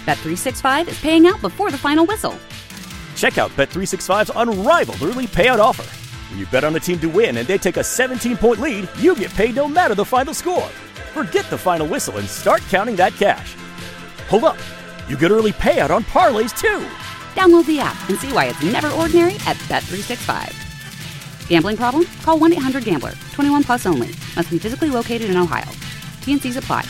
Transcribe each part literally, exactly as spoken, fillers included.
Bet three sixty-five is paying out before the final whistle. Check out Bet three sixty-five's unrivaled early payout offer. When you bet on a team to win and they take a seventeen-point lead, you get paid no matter the final score. Forget the final whistle and start counting that cash. Hold up. You get early payout on parlays, too. Download the app and see why it's never ordinary at Bet three sixty-five. Gambling problem? Call one eight hundred gambler. twenty-one plus only. Must be physically located in Ohio. T N Cs apply.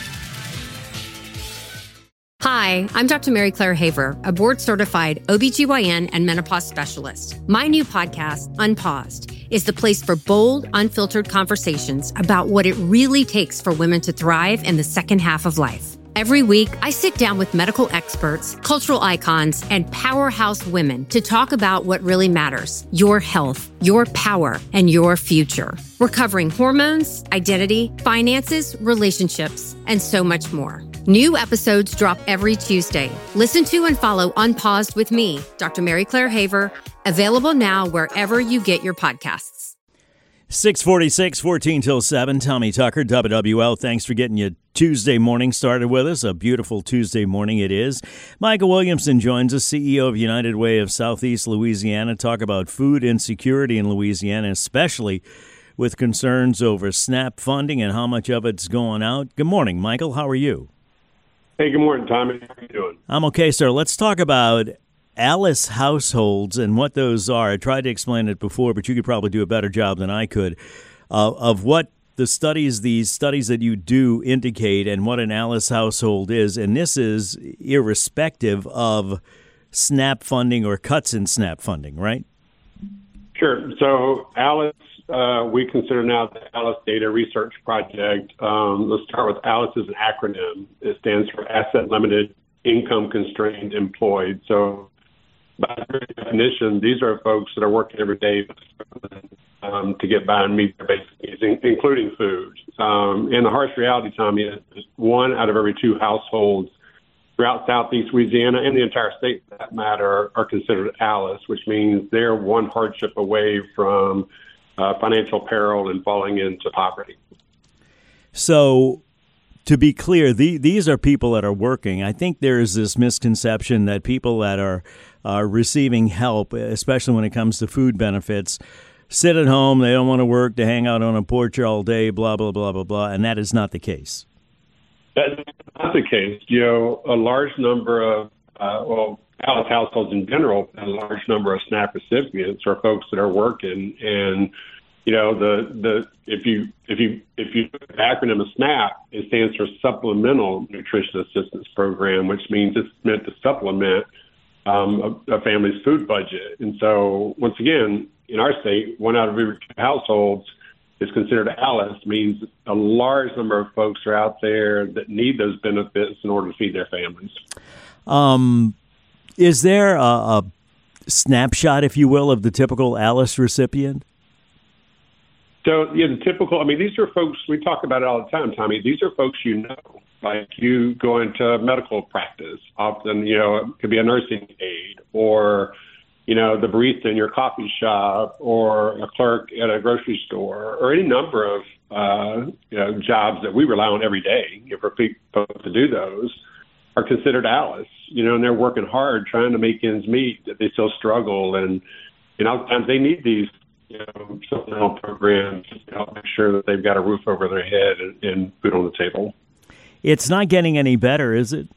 Hi, I'm Doctor Mary Claire Haver, a board-certified O B G Y N and menopause specialist. My new podcast, Unpaused, is the place for bold, unfiltered conversations about what it really takes for women to thrive in the second half of life. Every week, I sit down with medical experts, cultural icons, and powerhouse women to talk about what really matters: your health, your power, and your future. We're covering hormones, identity, finances, relationships, and so much more. New episodes drop every Tuesday. Listen to and follow Unpaused with me, Doctor Mary Claire Haver, available now wherever you get your podcasts. six forty-six, fourteen till seven. Tommy Tucker, W W L. Thanks for getting your Tuesday morning started with us. A beautiful Tuesday morning it is. Michael Williamson joins us, C E O of United Way of Southeast Louisiana, talk about food insecurity in Louisiana, especially with concerns over SNAP funding and how much of it's going out. Good morning, Michael. How are you? Hey, good morning, Tommy. How are you doing? I'm okay, sir. Let's talk about Alice households and what those are. I tried to explain it before, but you could probably do a better job than I could uh, of what the studies, these studies that you do indicate and what an Alice household is. And this is irrespective of SNAP funding or cuts in SNAP funding, right? Sure. So Alice, uh, we consider now the Alice Data Research Project. Um, let's start with Alice as an acronym. It stands for Asset Limited Income Constrained Employed. So by very definition, these are folks that are working every day um, to get by and meet their basic needs, including food. Um, and the harsh reality, Tommy, is one out of every two households throughout Southeast Louisiana and the entire state, for that matter, are considered Alice, which means they're one hardship away from uh, financial peril and falling into poverty. So, to be clear, the, these are people that are working. I think there is this misconception that people that are are receiving help, especially when it comes to food benefits, sit at home, they don't want to work, they hang out on a porch all day, blah, blah, blah, blah, blah, and that is not the case. That's not the case. You know, a large number of, uh, well, Alice households in general, a large number of SNAP recipients are folks that are working. And, you know, the, the if you if you if you look at the acronym of SNAP, it stands for Supplemental Nutrition Assistance Program, which means it's meant to supplement um, a, a family's food budget. And so, once again, in our state, one out of every two households is considered Alice, means a large number of folks are out there that need those benefits in order to feed their families. Um, is there a, a snapshot, if you will, of the typical Alice recipient? So, yeah, the typical, I mean, these are folks, we talk about it all the time, Tommy. These are folks you know, like you go into medical practice. Often, you know, it could be a nursing aide or, you know, the barista in your coffee shop or a clerk at a grocery store or any number of, uh, you know, jobs that we rely on every day, you know, for people to do those are considered Alice, you know, and they're working hard trying to make ends meet, that they still struggle. And, you know, sometimes they need these, you know, supplemental programs to help make sure that they've got a roof over their head and, and food on the table. It's not getting any better, is it?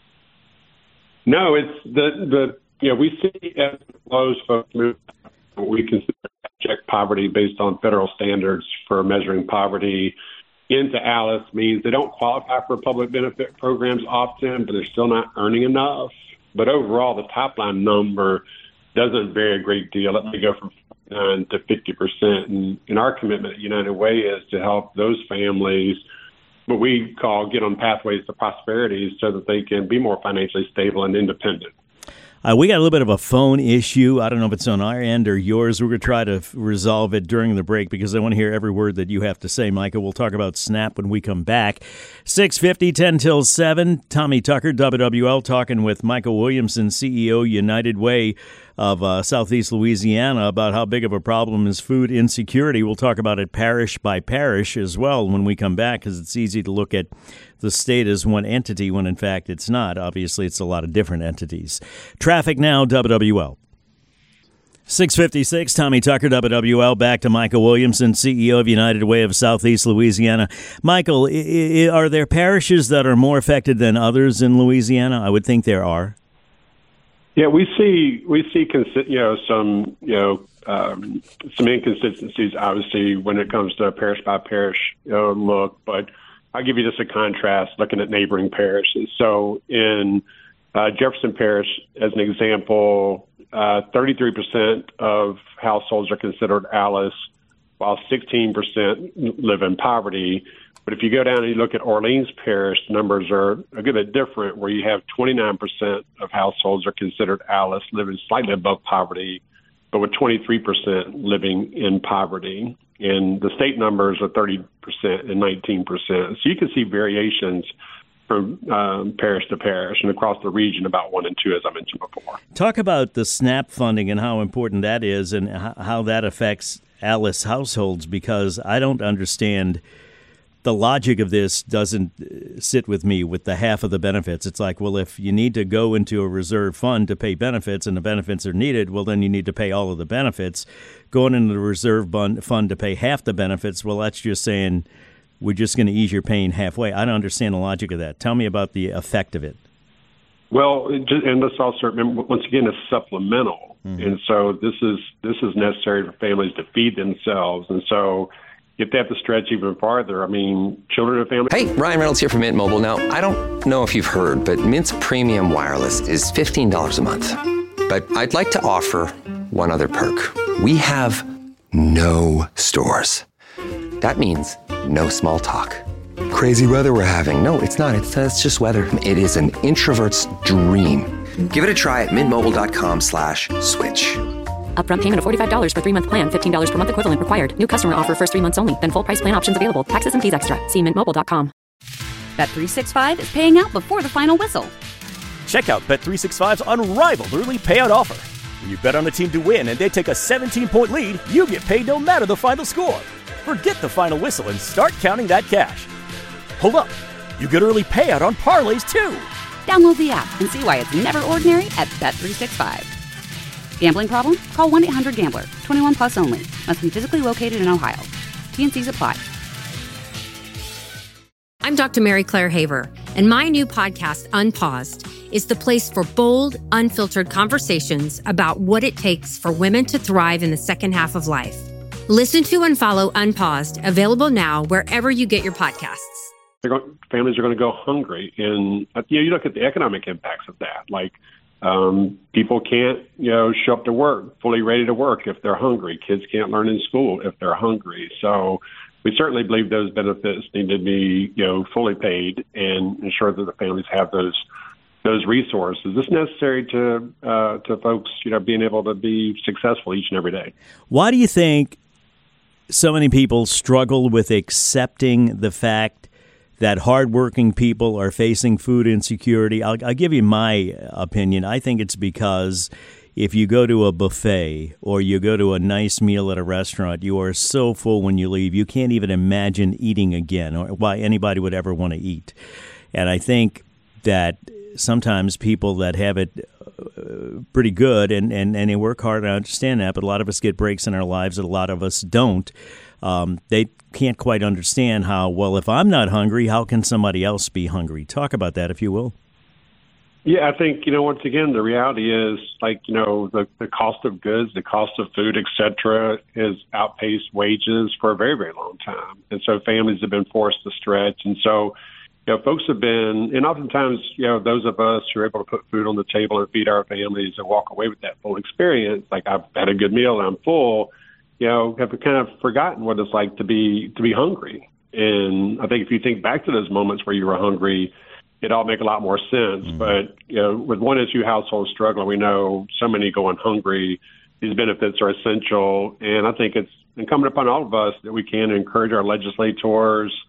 No, it's the, the you know, we see as those folks move, we consider abject poverty based on federal standards for measuring poverty into Alice means they don't qualify for public benefit programs often, but they're still not earning enough. But overall, the top line number doesn't vary a great deal. Let me go from forty-nine to fifty percent. And, and our commitment at United Way is to help those families, what we call get on pathways to prosperity, so that they can be more financially stable and independent. Uh, we got a little bit of a phone issue. I don't know if it's on our end or yours. We're going to try to f- resolve it during the break because I want to hear every word that you have to say, Micah. We'll talk about SNAP when we come back. six fifty, ten till seven. Tommy Tucker, W W L, talking with Michael Williamson, C E O, United Way of uh, Southeast Louisiana about how big of a problem is food insecurity. We'll talk about it parish by parish as well when we come back, because it's easy to look at the state as one entity when in fact it's not. Obviously, it's a lot of different entities. Traffic now, W W L. six fifty-six, Tommy Tucker, W W L. Back to Michael Williamson, C E O of United Way of Southeast Louisiana. Michael, I- I- are there parishes that are more affected than others in Louisiana? I would think there are. Yeah, we see we see consi- you know some you know um, some inconsistencies obviously when it comes to parish by parish you know, look, but I'll give you just a contrast looking at neighboring parishes. So in uh, Jefferson Parish, as an example, uh, thirty-three percent of households are considered Alice, while sixteen percent live in poverty. But if you go down and you look at Orleans Parish, the numbers are a good bit different, where you have twenty-nine percent of households are considered Alice, living slightly above poverty, but with twenty-three percent living in poverty. And the state numbers are thirty percent and nineteen percent. So you can see variations from um, parish to parish and across the region about one and two, as I mentioned before. Talk about the SNAP funding and how important that is and how that affects Alice households, because I don't understand. The logic of this doesn't sit with me with the half of the benefits. It's like, well, if you need to go into a reserve fund to pay benefits and the benefits are needed, well, then you need to pay all of the benefits. Going into the reserve fund to pay half the benefits, well, that's just saying we're just going to ease your pain halfway. I don't understand the logic of that. Tell me about the effect of it. Well, and let's also remember, once again, it's supplemental. Mm-hmm. And so this is this is necessary for families to feed themselves. And so if they have to stretch even farther, I mean, children and families. Hey, Ryan Reynolds here from Mint Mobile. Now, I don't know if you've heard, but Mint's premium wireless is fifteen dollars a month. But I'd like to offer one other perk. We have no stores. That means no small talk. Crazy weather we're having. No, it's not. It's, uh, it's just weather. It is an introvert's dream. Give it a try at mintmobile.com slash switch. Upfront payment of forty-five dollars for three-month plan, fifteen dollars per month equivalent required. New customer offer first three months only. Then full price plan options available. Taxes and fees extra. See mint mobile dot com. Bet three sixty-five is paying out before the final whistle. Check out Bet three sixty-five's unrivaled early payout offer. When you bet on a team to win and they take a seventeen-point lead, you get paid no matter the final score. Forget the final whistle and start counting that cash. Hold up. You get early payout on parlays, too. Download the app and see why it's never ordinary at Bet three sixty-five. Gambling problem? Call one eight hundred gambler. twenty-one plus only. Must be physically located in Ohio. T N Cs apply. I'm Doctor Mary Claire Haver, and my new podcast, Unpaused, is the place for bold, unfiltered conversations about what it takes for women to thrive in the second half of life. Listen to and follow Unpaused, available now wherever you get your podcasts. They're going, families are going to go hungry. And you know, you look at the economic impacts of that. Like, Um, people can't, you know, show up to work fully ready to work if they're hungry. Kids can't learn in school if they're hungry. So we certainly believe those benefits need to be, you know, fully paid and ensure that the families have those those resources. It's necessary to uh, to folks, you know, being able to be successful each and every day. Why do you think so many people struggle with accepting the fact that hardworking people are facing food insecurity? I'll, I'll give you my opinion. I think it's because if you go to a buffet or you go to a nice meal at a restaurant, you are so full when you leave, you can't even imagine eating again or why anybody would ever want to eat. And I think that sometimes people that have it uh, pretty good and, and, and they work hard, I understand that, but a lot of us get breaks in our lives and a lot of us don't. Um, they can't quite understand how, well, if I'm not hungry, how can somebody else be hungry? Talk about that, if you will. Yeah, I think, you know, once again, the reality is, like, you know, the, the cost of goods, the cost of food, et cetera, has outpaced wages for a very, very long time. And so families have been forced to stretch. And so, you know, folks have been, and oftentimes, you know, those of us who are able to put food on the table and feed our families and walk away with that full experience, like I've had a good meal and I'm full, you know, have kind of forgotten what it's like to be to be hungry. And I think if you think back to those moments where you were hungry, it all make a lot more sense. Mm-hmm. But, you know, with one issue households struggling, we know so many going hungry. These benefits are essential. And I think it's incumbent upon all of us that we can encourage our legislators,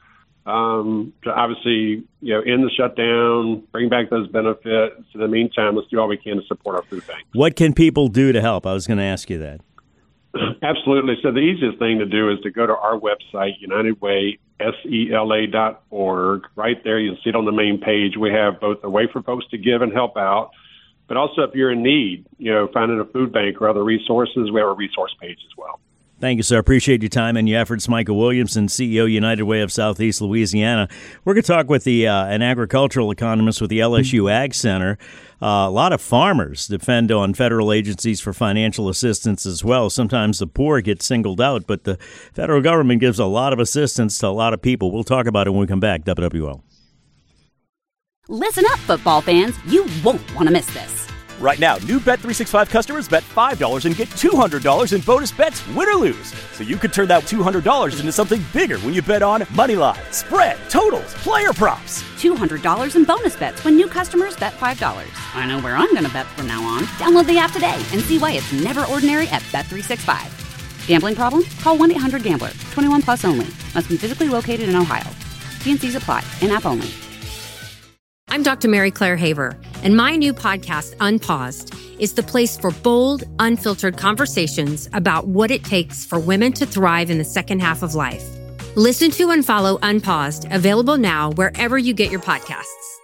um, to obviously, you know, end the shutdown, bring back those benefits. In the meantime, let's do all we can to support our food banks. What can people do to help? I was going to ask you that. Absolutely. So the easiest thing to do is to go to our website, United Way, S E L A dot org. Right there, you'll see it on the main page. We have both a way for folks to give and help out, but also if you're in need, you know, finding a food bank or other resources, we have a resource page as well. Thank you, sir. Appreciate your time and your efforts. Michael Williamson, C E O, United Way of Southeast Louisiana. We're going to talk with the uh, an agricultural economist with the L S U Ag Center. Uh, a lot of farmers depend on federal agencies for financial assistance as well. Sometimes the poor get singled out, but the federal government gives a lot of assistance to a lot of people. We'll talk about it when we come back. W W L. Listen up, football fans. You won't want to miss this. Right now, new Bet three sixty-five customers bet five dollars and get two hundred dollars in bonus bets, win or lose. So you could turn that two hundred dollars into something bigger when you bet on money line, spread, totals, player props. two hundred dollars in bonus bets when new customers bet five dollars. I know where I'm going to bet from now on. Download the app today and see why it's never ordinary at Bet three sixty-five. Gambling problem? Call one eight hundred gambler. twenty-one plus only. Must be physically located in Ohio. T and C's apply. In-app only. I'm Doctor Mary Claire Haver, and my new podcast, Unpaused, is the place for bold, unfiltered conversations about what it takes for women to thrive in the second half of life. Listen to and follow Unpaused, available now wherever you get your podcasts.